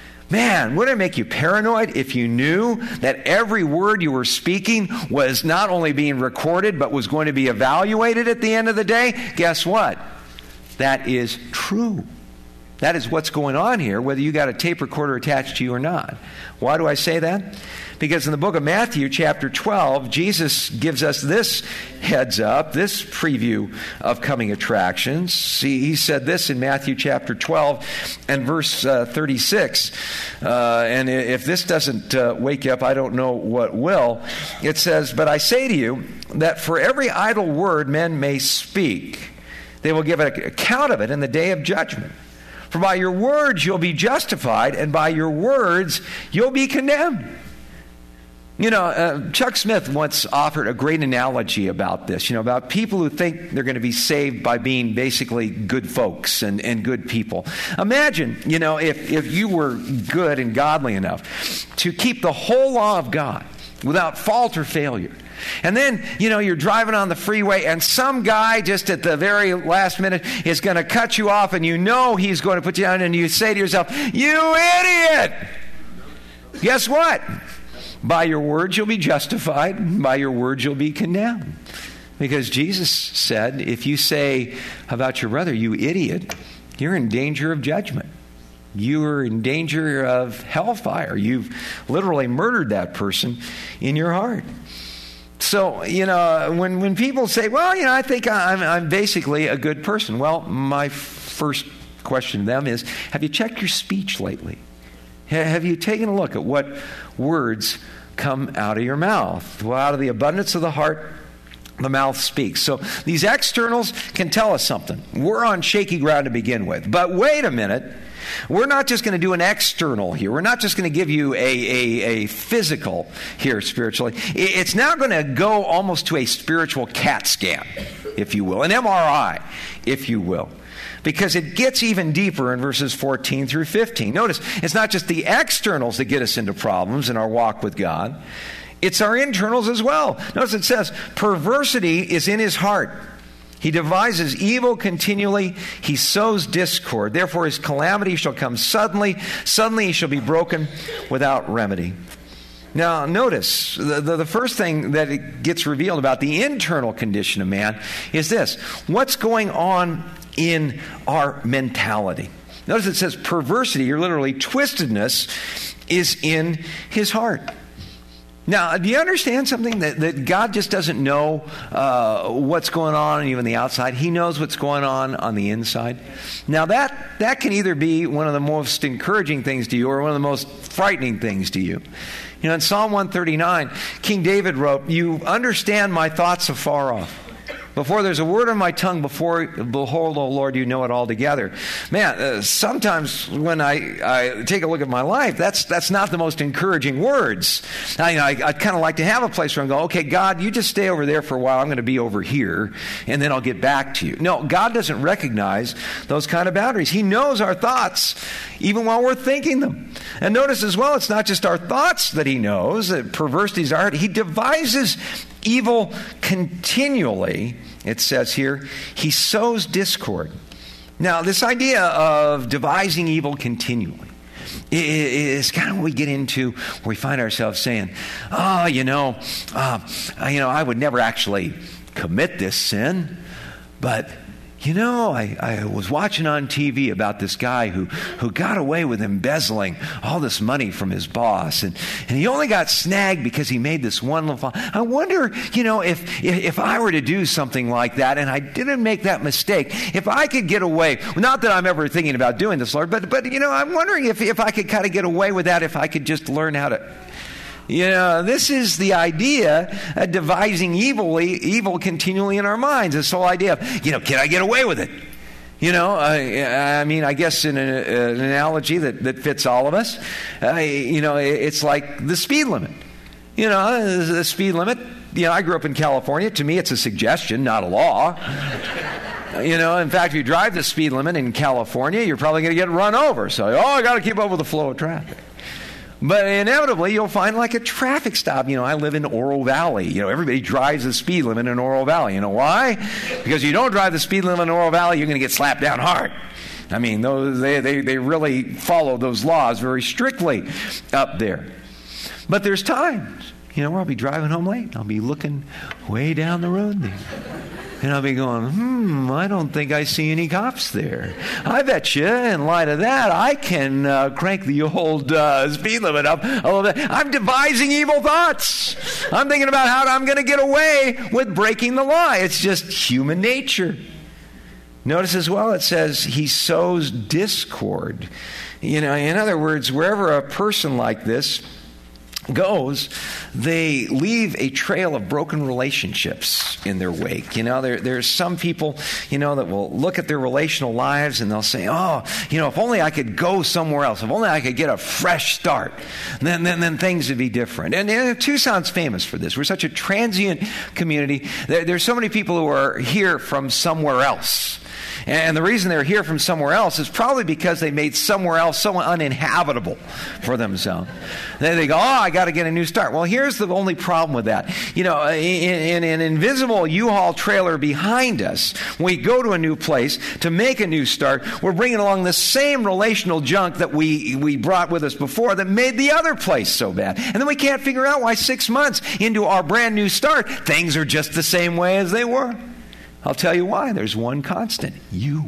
Man, wouldn't it make you paranoid if you knew that every word you were speaking was not only being recorded, but was going to be evaluated at the end of the day? Guess what? That is true. That is what's going on here, whether you got a tape recorder attached to you or not. Why do I say that? Because in the book of Matthew, chapter twelve, Jesus gives us this heads up, this preview of coming attractions. See, he said this in Matthew chapter twelve and verse uh, thirty-six. Uh, and if this doesn't uh, wake you up, I don't know what will. It says, but I say to you that for every idle word men may speak, they will give an account of it in the day of judgment. For by your words you'll be justified, and by your words you'll be condemned. You know, uh, Chuck Smith once offered a great analogy about this, you know, about people who think they're going to be saved by being basically good folks and, and good people. Imagine, you know, if, if you were good and godly enough to keep the whole law of God without fault or failure. And then, you know, you're driving on the freeway and some guy just at the very last minute is going to cut you off and you know he's going to put you down and you say to yourself, you idiot! Guess what? By your words you'll be justified. By your words you'll be condemned. Because Jesus said, if you say about your brother, you idiot, you're in danger of judgment. You are in danger of hellfire. You've literally murdered that person in your heart. So, you know, when, when people say, well, you know, I think I'm, I'm basically a good person. Well, my first question to them is, have you checked your speech lately? Have you taken a look at what words come out of your mouth? Well, out of the abundance of the heart, the mouth speaks. So these externals can tell us something. We're on shaky ground to begin with. But wait a minute. We're not just going to do an external here. We're not just going to give you a, a, a physical here spiritually. It's now going to go almost to a spiritual CAT scan, if you will, an M R I, if you will. because it gets even deeper in verses fourteen through fifteen. Notice, it's not just the externals that get us into problems in our walk with God. It's our internals as well. Notice it says, perversity is in his heart. He devises evil continually. He sows discord. Therefore his calamity shall come suddenly. Suddenly he shall be broken without remedy. Now notice, the, the, the first thing that it gets revealed about the internal condition of man is this. What's going on in our mentality? Notice it says perversity, or literally twistedness, is in his heart. Now, do you understand something? That, that God just doesn't know uh, what's going on even on the outside. He knows what's going on on the inside. Now, that, that can either be one of the most encouraging things to you or one of the most frightening things to you. You know, in Psalm one thirty-nine, King David wrote, "You understand my thoughts afar off. Before there's a word on my tongue, before, behold, O Lord, you know it altogether." Man, uh, sometimes when I, I take a look at my life, that's that's not the most encouraging words. I, I, I'd kind of like to have a place where I go, okay, God, you just stay over there for a while. I'm going to be over here, and then I'll get back to you. No, God doesn't recognize those kind of boundaries. He knows our thoughts, even while we're thinking them. And notice as well, it's not just our thoughts that he knows. That perversities are. He devises evil continually. It says here, he sows discord. Now, this idea of devising evil continually is kind of what we get into where we find ourselves saying, oh, you know, uh, you know, I would never actually commit this sin, but you know, I, I was watching on T V about this guy who, who got away with embezzling all this money from his boss. And, and he only got snagged because he made this one little... I wonder, you know, if, if I were to do something like that and I didn't make that mistake, if I could get away... Not that I'm ever thinking about doing this, Lord, but, but you know, I'm wondering if, if I could kind of get away with that, if I could just learn how to... You know, this is the idea of devising evilly, evil continually in our minds. This whole idea of, you know, can I get away with it? You know, I, I mean, I guess in a, an analogy that, that fits all of us, uh, you know, it's like the speed limit. You know, the speed limit, you know, I grew up in California. To me, it's a suggestion, not a law. You know, in fact, if you drive the speed limit in California, you're probably going to get run over. So, oh, I got to keep up with the flow of traffic. But inevitably, you'll find like a traffic stop. You know, I live in Oro Valley. You know, everybody drives the speed limit in Oro Valley. You know why? Because you don't drive the speed limit in Oro Valley, you're going to get slapped down hard. I mean, those they, they, they really follow those laws very strictly up there. But there's times, you know, where I'll be driving home late. I'll be looking way down the road there. And I'll be going, hmm, I don't think I see any cops there. I bet you, in light of that, I can uh, crank the old uh, speed limit up a little bit. I'm devising evil thoughts. I'm thinking about how I'm going to get away with breaking the law. It's just human nature. Notice as well, it says he sows discord. You know, in other words, wherever a person like this goes, they leave a trail of broken relationships in their wake. You know, there, there's some people, you know, that will look at their relational lives and they'll say, oh, you know, if only I could go somewhere else, if only I could get a fresh start, then then, then things would be different. And, and Tucson's famous for this. We're such a transient community. There, there's so many people who are here from somewhere else. And the reason they're here from somewhere else is probably because they made somewhere else so uninhabitable for themselves. Then they go, oh, I got to get a new start. Well, here's the only problem with that. You know, in, in an invisible U-Haul trailer behind us, when we go to a new place to make a new start, we're bringing along the same relational junk that we, we brought with us before that made the other place so bad. And then we can't figure out why six months into our brand new start, things are just the same way as they were. I'll tell you why. There's one constant. You.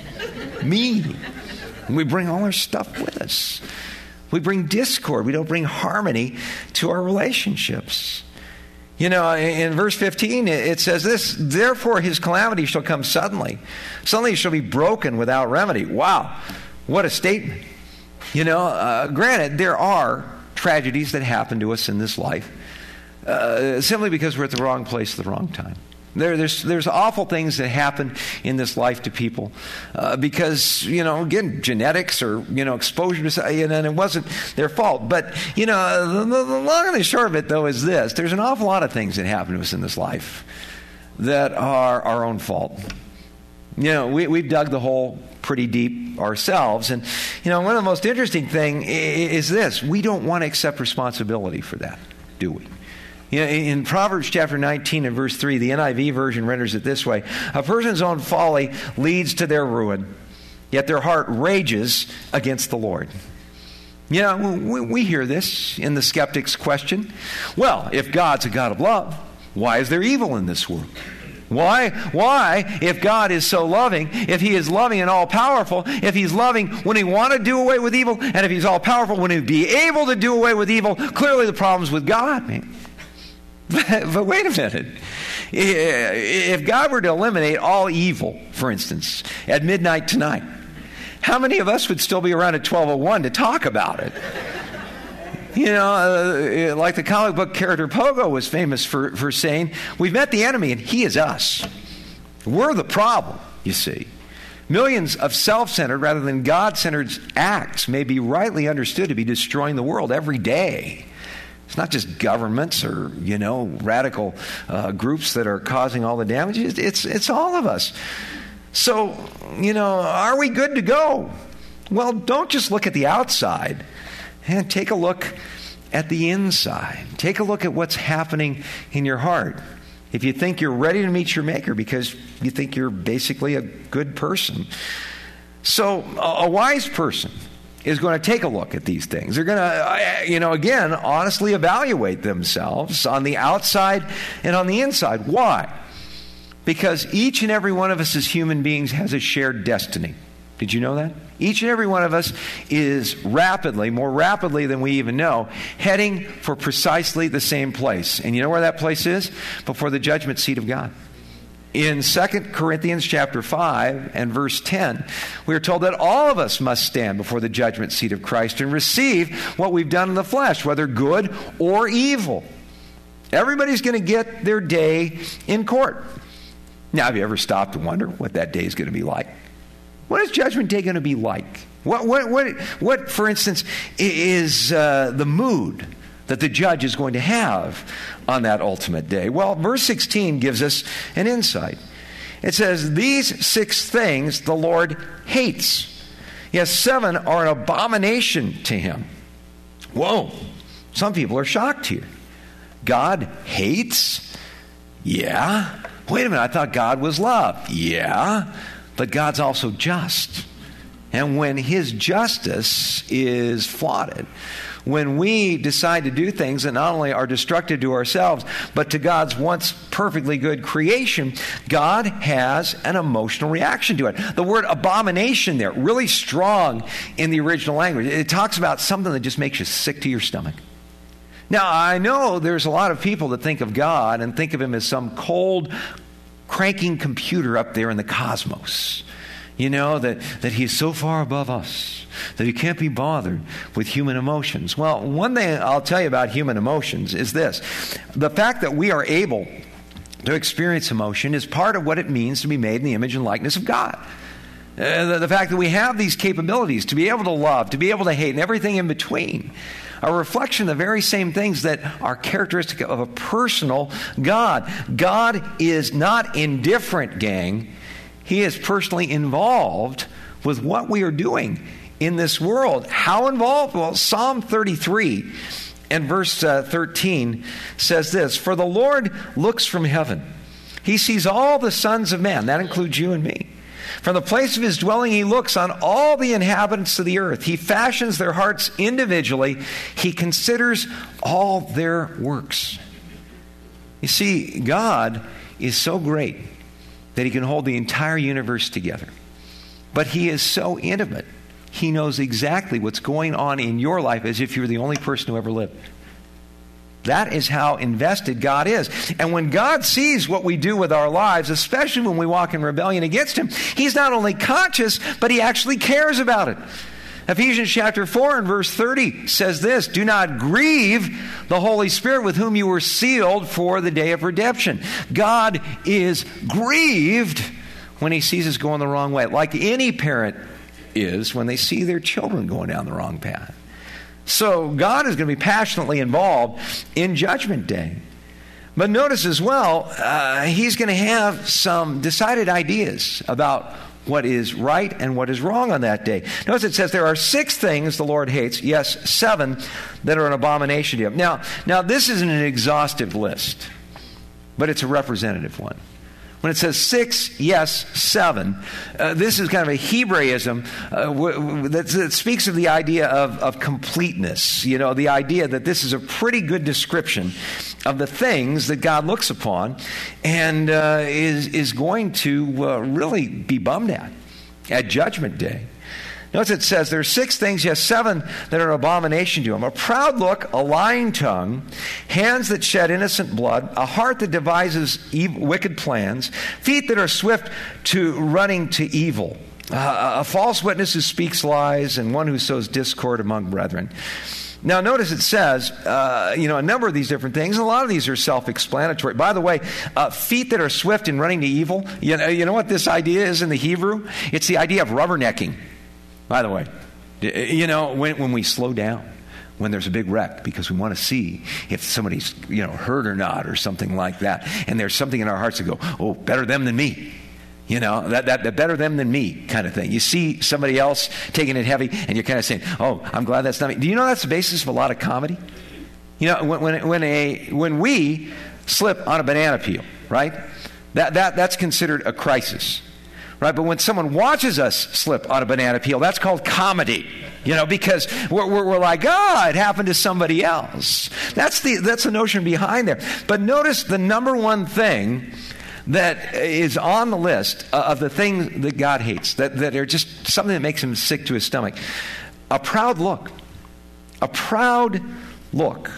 Me. And we bring all our stuff with us. We bring discord. We don't bring harmony to our relationships. You know, in verse fifteen, it says this, therefore his calamity shall come suddenly. Suddenly he shall be broken without remedy. Wow. What a statement. You know, uh, granted, there are tragedies that happen to us in this life uh, simply because we're at the wrong place at the wrong time. There, there's, there's awful things that happen in this life to people uh, because, you know, again, genetics or, you know, exposure to, and it wasn't their fault. But, you know, the, the long and the short of it, though, is this. There's an awful lot of things that happen to us in this life that are our own fault. You know, we, we've dug the hole pretty deep ourselves. And, you know, one of the most interesting thing is this. We don't want to accept responsibility for that, do we? You know, in Proverbs chapter nineteen and verse three, the N I V version renders it this way. A person's own folly leads to their ruin, yet their heart rages against the Lord. You know, we, we hear this in the skeptic's question. Well, if God's a God of love, why is there evil in this world? Why? Why, if God is so loving, if He is loving and all-powerful, if He's loving when He want to do away with evil, and if He's all-powerful when He'd be able to do away with evil, clearly the problem's with God, man. But wait a minute. If God were to eliminate all evil, for instance, at midnight tonight, how many of us would still be around at twelve oh one to talk about it? You know, uh, like the comic book character Pogo was famous for, for saying, we've met the enemy and he is us. We're the problem, you see. Millions of self-centered rather than God-centered acts may be rightly understood to be destroying the world every day. It's not just governments or, you know, radical uh, groups that are causing all the damage. It's, it's all of us. So, you know, are we good to go? Well, don't just look at the outside. And take a look at the inside. Take a look at what's happening in your heart. If you think you're ready to meet your Maker because you think you're basically a good person. So a, a wise person is going to take a look at these things. They're going to, you know, again, honestly evaluate themselves on the outside and on the inside. Why? Because each and every one of us as human beings has a shared destiny. Did you know that? Each and every one of us is rapidly, more rapidly than we even know, heading for precisely the same place. And you know where that place is? Before the judgment seat of God. In Second Corinthians chapter five and verse ten, we are told that all of us must stand before the judgment seat of Christ and receive what we've done in the flesh, whether good or evil. Everybody's going to get their day in court. Now, have you ever stopped to wonder what that day is going to be like? What is Judgment Day going to be like? What, what, what, what for instance, is uh, the mood that the judge is going to have on that ultimate day? Well, verse sixteen gives us an insight. It says, these six things the Lord hates. Yes, seven are an abomination to Him. Whoa, some people are shocked here. God hates? Yeah. Wait a minute, I thought God was love. Yeah. But God's also just. And when His justice is flaunted, when we decide to do things that not only are destructive to ourselves, but to God's once perfectly good creation, God has an emotional reaction to it. The word abomination there, really strong in the original language. It talks about something that just makes you sick to your stomach. Now, I know there's a lot of people that think of God and think of Him as some cold, cranking computer up there in the cosmos. You know, that, that He's so far above us that He can't be bothered with human emotions. Well, one thing I'll tell you about human emotions is this. The fact that we are able to experience emotion is part of what it means to be made in the image and likeness of God. Uh, the, the fact that we have these capabilities to be able to love, to be able to hate, and everything in between, a reflection of the very same things that are characteristic of a personal God. God is not indifferent, gang. He is personally involved with what we are doing in this world. How involved? Well, Psalm thirty-three and verse uh, thirteen says this, for the Lord looks from heaven. He sees all the sons of man. That includes you and me. From the place of His dwelling, He looks on all the inhabitants of the earth. He fashions their hearts individually. He considers all their works. You see, God is so great that He can hold the entire universe together. But He is so intimate. He knows exactly what's going on in your life as if you were the only person who ever lived. That is how invested God is. And when God sees what we do with our lives, especially when we walk in rebellion against Him, He's not only conscious, but He actually cares about it. Ephesians chapter four and verse thirty says this, do not grieve the Holy Spirit with whom you were sealed for the day of redemption. God is grieved when He sees us going the wrong way, like any parent is when they see their children going down the wrong path. So God is going to be passionately involved in Judgment Day. But notice as well, uh, he's going to have some decided ideas about what is right and what is wrong on that day. Notice it says there are six things the Lord hates, yes, seven that are an abomination to him. Now, now this isn't an exhaustive list, but it's a representative one. When it says six, yes, seven, uh, this is kind of a Hebraism uh, w- w- that, that speaks of the idea of, of completeness. You know, the idea that this is a pretty good description of the things that God looks upon and uh, is, is going to uh, really be bummed at at Judgment Day. Notice it says there are six things, yes, seven that are an abomination to him. A proud look, a lying tongue, hands that shed innocent blood, a heart that devises evil, wicked plans, feet that are swift to running to evil, uh, a false witness who speaks lies, and one who sows discord among brethren. Now, notice it says, uh, you know, a number of these different things. A lot of these are self-explanatory. By the way, uh, feet that are swift in running to evil, you know, you know what this idea is in the Hebrew? It's the idea of rubbernecking. By the way, you know, when, when we slow down, when there's a big wreck, because we want to see if somebody's, you know, hurt or not or something like that, and there's something in our hearts that go, oh, better them than me. You know, that, that, that better them than me kind of thing. You see somebody else taking it heavy, and you're kind of saying, oh, I'm glad that's not me. Do you know that's the basis of a lot of comedy? You know, when when, when, a, when we slip on a banana peel, right, that, that that's considered a crisis. Right, but when someone watches us slip on a banana peel, that's called comedy. You know, because we're, we're, we're like, oh, it happened to somebody else. That's the that's the notion behind there. But notice the number one thing that is on the list of the things that God hates, that, that are just something that makes him sick to his stomach. A proud look. A proud look.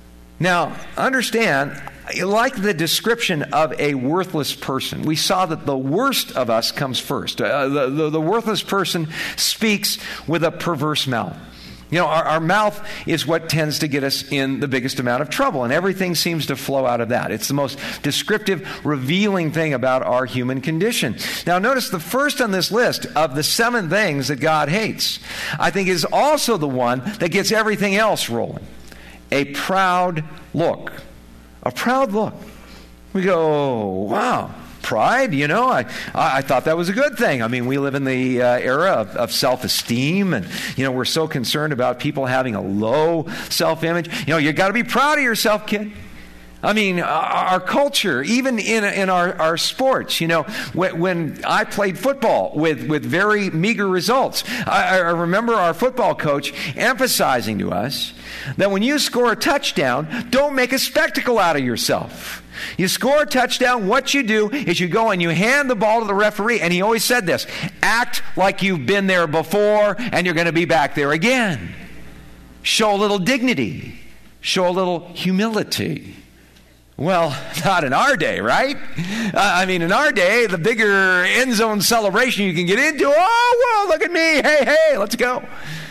Now, understand, like the description of a worthless person, we saw that the worst of us comes first. Uh, the, the, the worthless person speaks with a perverse mouth. You know, our, our mouth is what tends to get us in the biggest amount of trouble, and everything seems to flow out of that. It's the most descriptive, revealing thing about our human condition. Now, notice the first on this list of the seven things that God hates, I think is also the one that gets everything else rolling. A proud look. A proud look. We go, oh, wow, pride, you know, I, I thought that was a good thing. I mean, we live in the uh, era of, of self-esteem, and, you know, we're so concerned about people having a low self-image. You know, you got to be proud of yourself, kid. I mean, our culture, even in in our, our sports, you know, when, when I played football with, with very meager results, I, I remember our football coach emphasizing to us that when you score a touchdown, don't make a spectacle out of yourself. You score a touchdown, what you do is you go and you hand the ball to the referee, and he always said this, act like you've been there before and you're going to be back there again. Show a little dignity. Show a little humility. Well, not in our day, right? Uh, I mean, in our day, the bigger end zone celebration you can get into, oh, well, look at me, hey, hey, let's go.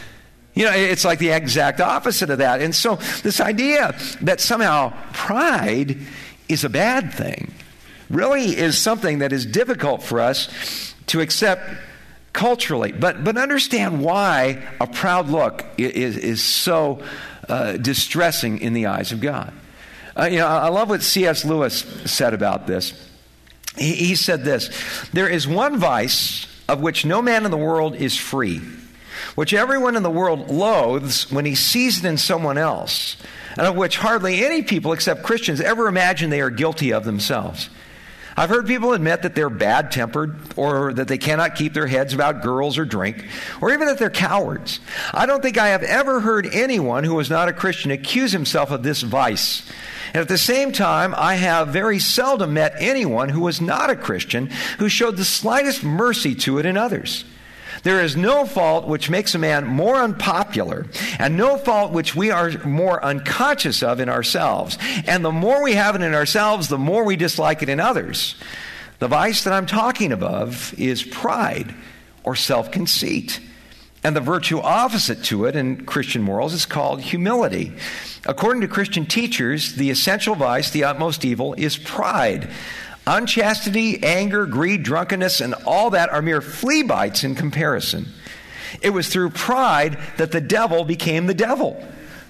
You know, it's like the exact opposite of that. And so this idea that somehow pride is a bad thing really is something that is difficult for us to accept culturally. But but understand why a proud look is, is so uh, distressing in the eyes of God. Uh, you know, I love what C S Lewis said about this. He, he said this, there is one vice of which no man in the world is free, which everyone in the world loathes when he sees it in someone else, and of which hardly any people except Christians ever imagine they are guilty of themselves. I've heard people admit that they're bad-tempered, or that they cannot keep their heads about girls or drink, or even that they're cowards. I don't think I have ever heard anyone who was not a Christian accuse himself of this vice. And at the same time, I have very seldom met anyone who was not a Christian who showed the slightest mercy to it in others. There is no fault which makes a man more unpopular, and no fault which we are more unconscious of in ourselves. And the more we have it in ourselves, the more we dislike it in others. The vice that I'm talking of is pride or self-conceit. And the virtue opposite to it in Christian morals is called humility. According to Christian teachers, the essential vice, the utmost evil, is pride. Unchastity, anger, greed, drunkenness, and all that are mere flea bites in comparison. It was through pride that the devil became the devil.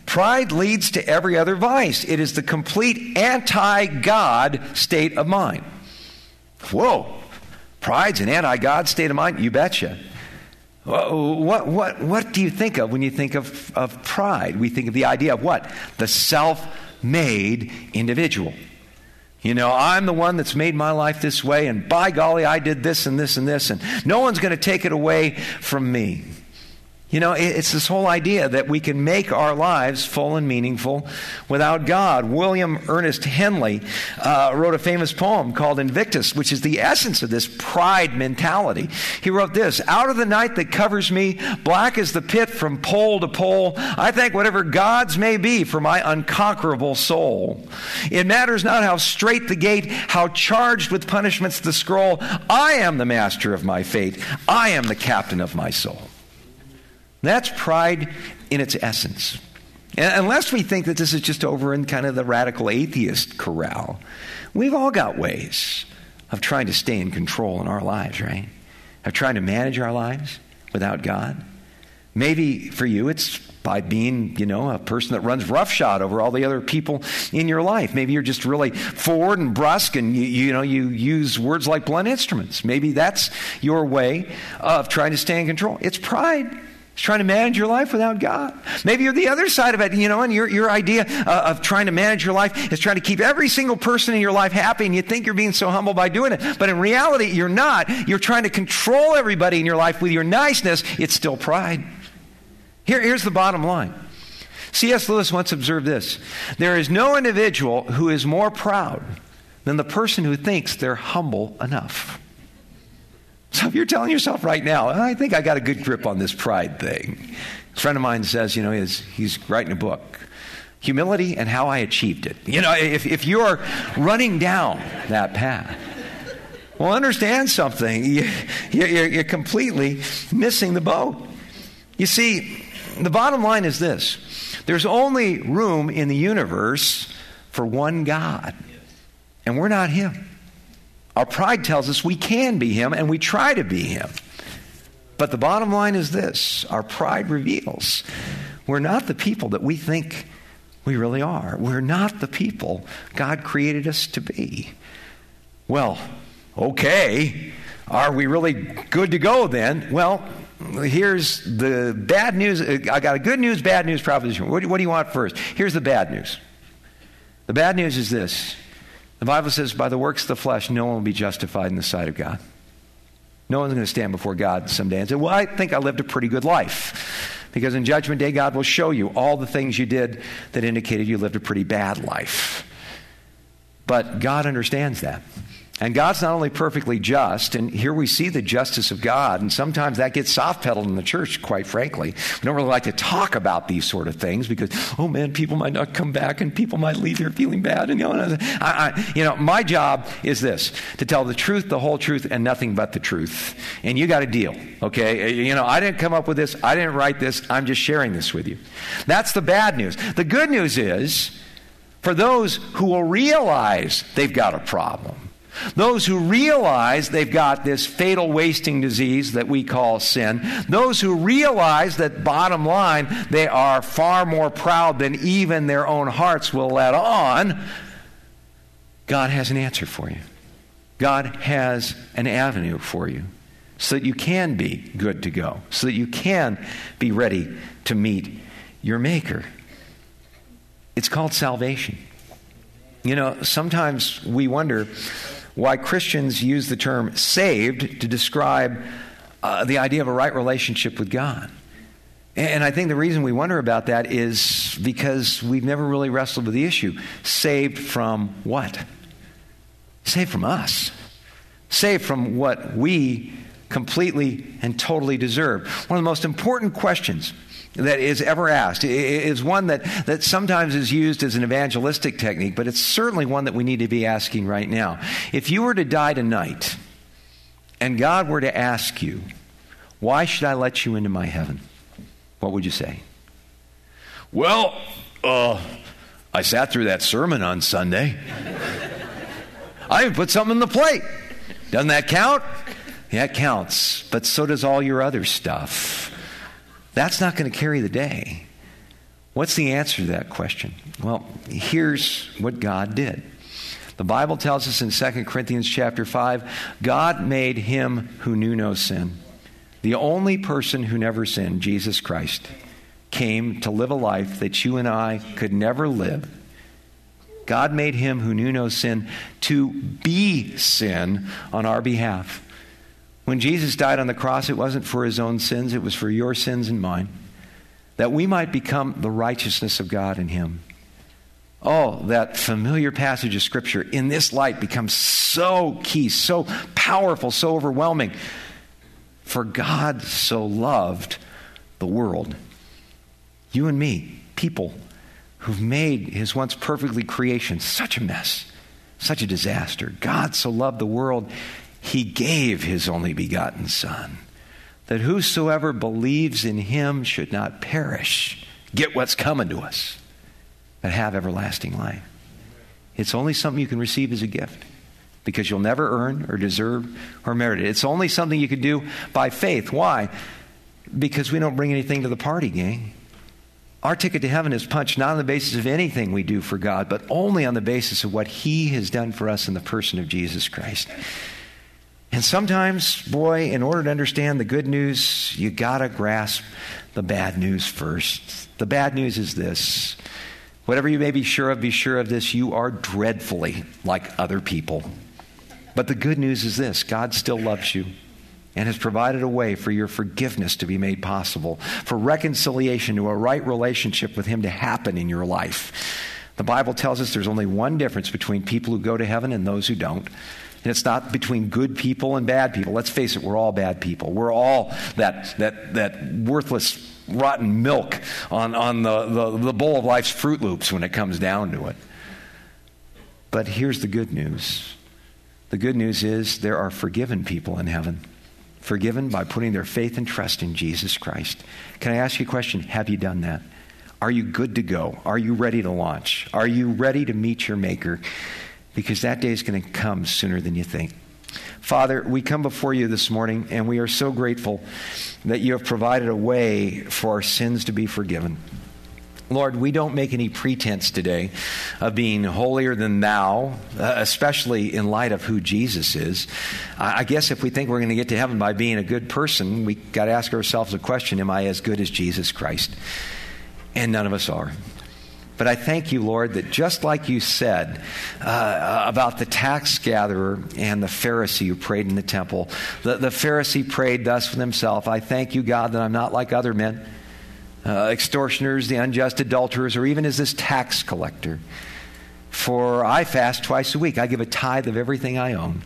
Pride leads to every other vice. It is the complete anti-God state of mind. Whoa, pride's an anti-God state of mind? You betcha. What, what, what do you think of when you think of, of pride? We think of the idea of what? The self-made individual. You know, I'm the one that's made my life this way, and by golly, I did this and this and this, and no one's going to take it away from me. You know, it's this whole idea that we can make our lives full and meaningful without God. William Ernest Henley uh, wrote a famous poem called Invictus, which is the essence of this pride mentality. He wrote this: out of the night that covers me, black as the pit from pole to pole, I thank whatever gods may be for my unconquerable soul. It matters not how straight the gate, how charged with punishments the scroll. I am the master of my fate. I am the captain of my soul. That's pride in its essence. And unless we think that this is just over in kind of the radical atheist corral, we've all got ways of trying to stay in control in our lives, right? Of trying to manage our lives without God. Maybe for you it's by being, you know, a person that runs roughshod over all the other people in your life. Maybe you're just really forward and brusque, and you, you know, you use words like blunt instruments. Maybe that's your way of trying to stay in control. It's pride. It's trying to manage your life without God. Maybe you're the other side of it, you know, and your, your idea uh, of trying to manage your life is trying to keep every single person in your life happy, and you think you're being so humble by doing it. But in reality, you're not. You're trying to control everybody in your life with your niceness. It's still pride. Here, here's the bottom line. C S Lewis once observed this: there is no individual who is more proud than the person who thinks they're humble enough. So if you're telling yourself right now, I think I got a good grip on this pride thing. A friend of mine says, you know, he's, he's writing a book, Humility and How I Achieved It. You know, if, if you're running down that path, well, understand something. You, you're, you're completely missing the boat. You see, the bottom line is this: there's only room in the universe for one God, and we're not Him. Our pride tells us we can be Him, and we try to be Him. But the bottom line is this: our pride reveals we're not the people that we think we really are. We're not the people God created us to be. Well, okay, are we really good to go then? Well, here's the bad news. I got a good news, bad news proposition. What do, what do you want first? Here's the bad news. The bad news is this: the Bible says, by the works of the flesh, no one will be justified in the sight of God. No one's going to stand before God someday and say, well, I think I lived a pretty good life. Because in Judgment Day, God will show you all the things you did that indicated you lived a pretty bad life. But God understands that. And God's not only perfectly just, and here we see the justice of God, and sometimes that gets soft-pedaled in the church, quite frankly. We don't really like to talk about these sort of things because, oh man, people might not come back and people might leave here feeling bad. And, you know, I, I, you know, my job is this: to tell the truth, the whole truth, and nothing but the truth. And you got a deal, okay? You know, I didn't come up with this. I didn't write this. I'm just sharing this with you. That's the bad news. The good news is, for those who will realize they've got a problem, those who realize they've got this fatal wasting disease that we call sin, those who realize that, bottom line, they are far more proud than even their own hearts will let on, God has an answer for you. God has an avenue for you so that you can be good to go, so that you can be ready to meet your Maker. It's called salvation. You know, sometimes we wonder why Christians use the term saved to describe uh, the idea of a right relationship with God. And I think the reason we wonder about that is because we've never really wrestled with the issue. Saved from what? Saved from us. Saved from what we completely and totally deserve. One of the most important questions that is ever asked is one that, that sometimes is used as an evangelistic technique, but it's certainly one that we need to be asking right now. If you were to die tonight and God were to ask you, why should I let you into my heaven? What would you say? Well, uh, I sat through that sermon on Sunday. I even put something on the plate. Doesn't that count? Yeah, it counts, but so does all your other stuff. That's not going to carry the day. What's the answer to that question? Well, here's what God did. The Bible tells us in Second Corinthians chapter five, God made him who knew no sin. The only person who never sinned, Jesus Christ, came to live a life that you and I could never live. God made him who knew no sin to be sin on our behalf. When Jesus died on the cross, it wasn't for his own sins, it was for your sins and mine, that we might become the righteousness of God in him. Oh, that familiar passage of Scripture in this light becomes so key, so powerful, so overwhelming. For God so loved the world. You and me, people who've made his once perfectly creation such a mess, such a disaster. God so loved the world, he gave his only begotten Son, that whosoever believes in him should not perish, get what's coming to us, but have everlasting life. It's only something you can receive as a gift, because you'll never earn or deserve or merit it. It's only something you can do by faith. Why? Because we don't bring anything to the party, gang. Our ticket to heaven is punched not on the basis of anything we do for God, but only on the basis of what he has done for us in the person of Jesus Christ. And sometimes, boy, in order to understand the good news, you gotta grasp the bad news first. The bad news is this. Whatever you may be sure of, be sure of this: you are dreadfully like other people. But the good news is this: God still loves you and has provided a way for your forgiveness to be made possible, for reconciliation to a right relationship with him to happen in your life. The Bible tells us there's only one difference between people who go to heaven and those who don't. And it's not between good people and bad people. Let's face it, we're all bad people. We're all that that that worthless, rotten milk on, on the, the, the bowl of life's Fruit Loops when it comes down to it. But here's the good news. The good news is there are forgiven people in heaven. Forgiven by putting their faith and trust in Jesus Christ. Can I ask you a question? Have you done that? Are you good to go? Are you ready to launch? Are you ready to meet your Maker? Because that day is going to come sooner than you think. Father, we come before you this morning, and we are so grateful that you have provided a way for our sins to be forgiven. Lord, we don't make any pretense today of being holier than thou, uh, especially in light of who Jesus is. I, I guess if we think we're going to get to heaven by being a good person, we got to ask ourselves a question: am I as good as Jesus Christ? And none of us are. But I thank you, Lord, that just like you said uh, about the tax gatherer and the Pharisee who prayed in the temple, the, the Pharisee prayed thus with himself: I thank you, God, that I'm not like other men, uh, extortioners, the unjust adulterers, or even as this tax collector. For I fast twice a week. I give a tithe of everything I own.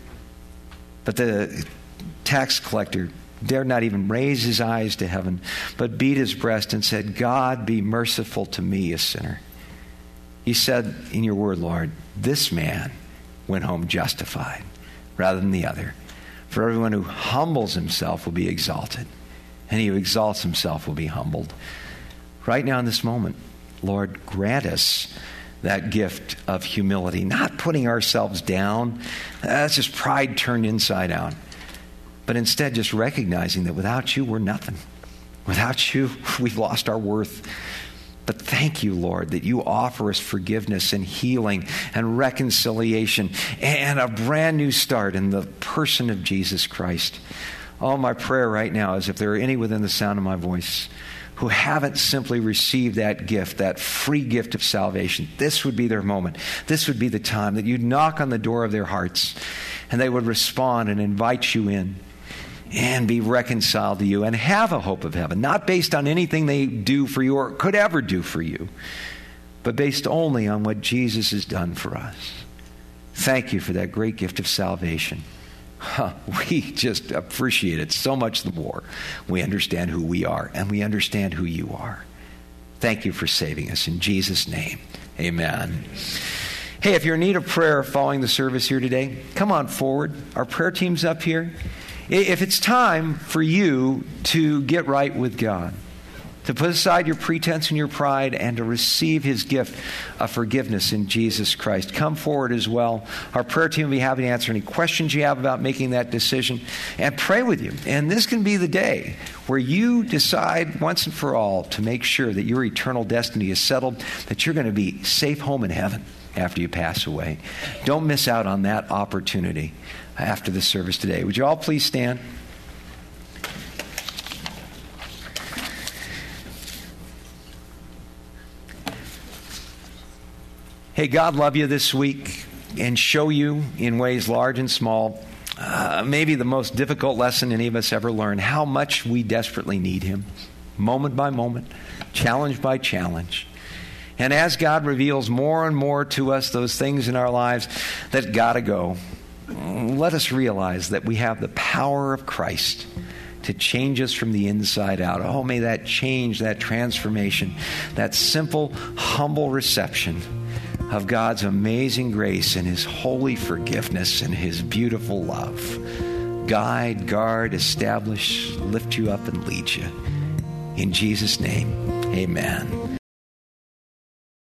But the tax collector dared not even raise his eyes to heaven, but beat his breast and said, God, be merciful to me, a sinner. He said in your word, Lord, this man went home justified rather than the other. For everyone who humbles himself will be exalted, and he who exalts himself will be humbled. Right now in this moment, Lord, grant us that gift of humility, not putting ourselves down. That's just pride turned inside out. But instead just recognizing that without you, we're nothing. Without you, we've lost our worth. But thank you, Lord, that you offer us forgiveness and healing and reconciliation and a brand new start in the person of Jesus Christ. Oh, my prayer right now is if there are any within the sound of my voice who haven't simply received that gift, that free gift of salvation, this would be their moment. This would be the time that you'd knock on the door of their hearts and they would respond and invite you in and be reconciled to you and have a hope of heaven, not based on anything they do for you or could ever do for you, but based only on what Jesus has done for us. Thank you for that great gift of salvation. Huh, we just appreciate it so much the more we understand who we are and we understand who you are. Thank you for saving us. In Jesus' name, amen. Hey, if you're in need of prayer following the service here today, come on forward. Our prayer team's up here. If it's time for you to get right with God, to put aside your pretense and your pride, and to receive his gift of forgiveness in Jesus Christ. Come forward as well. Our prayer team will be happy to answer any questions you have about making that decision and pray with you. And this can be the day where you decide once and for all to make sure that your eternal destiny is settled, that you're going to be safe home in heaven after you pass away. Don't miss out on that opportunity after the service today. Would you all please stand? Hey, God love you this week and show you in ways large and small, uh, maybe the most difficult lesson any of us ever learned, how much we desperately need him, moment by moment, challenge by challenge. And as God reveals more and more to us those things in our lives that got to go, let us realize that we have the power of Christ to change us from the inside out. Oh, may that change, that transformation, that simple, humble reception of God's amazing grace and his holy forgiveness and his beautiful love guide, guard, establish, lift you up, and lead you. In Jesus' name, amen.